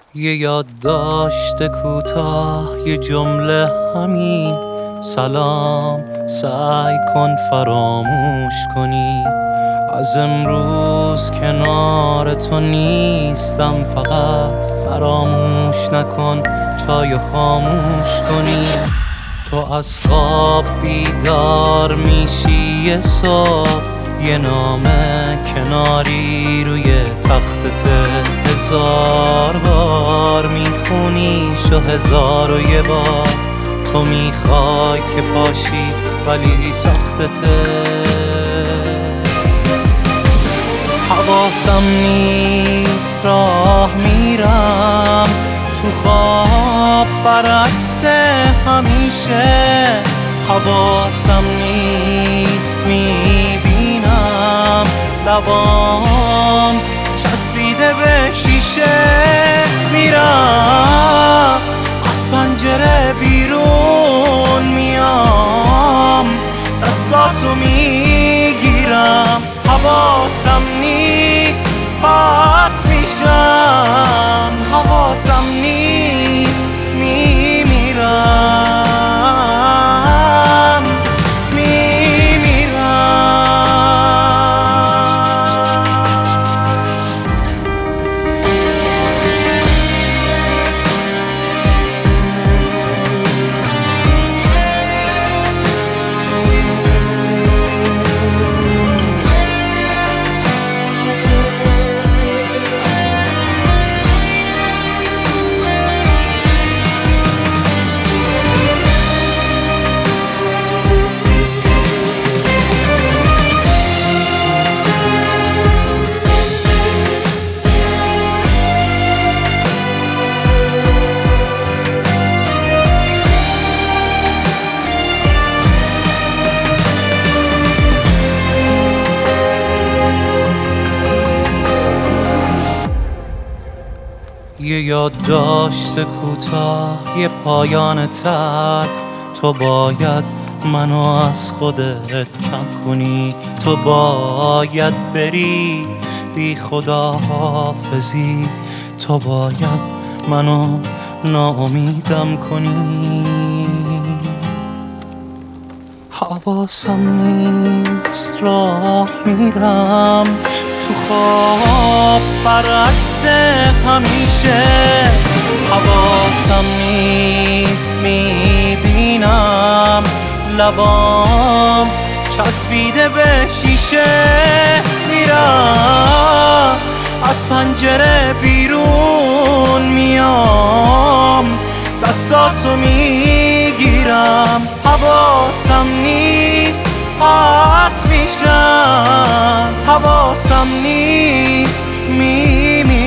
یه یادداشت کوتاه، یه جمله همین سلام. سعی کن فراموش کنی از امروز کنار تو نیستم. فقط فراموش نکن چای خاموش کنی. تو از خواب بیدار میشی یه صبح، یه نامه کناری روی تختت، 1000 بار میخونیش و 1001 بار. تو میخوای که پاشی ولی سختته. حواسم نیست راه میرم تو خواب برعکس همیشه. حواسم نیست میبینم لبام چسبیده به شیشه. میرم از پنجره بیرون میام، دستاتو میگیرم. حواسم نیست پات میشم، حواسم نیست میمیرم. یه یادداشت کوتاه، یه پایان تلخ. تو باید منو از خودت کم کنی. تو باید بری بی خدا حافظی. تو باید منو ناامیدم کنی. حواسم نیست راه میرم تو خواب برعکس همیشه. حواسم نیست میبینم لبام چسبیده به شیشه. میرم از پنجره بیرون میام، دستاتو میگیرم. حواسم نیست پات میشم، حواسم نیست میمیرم.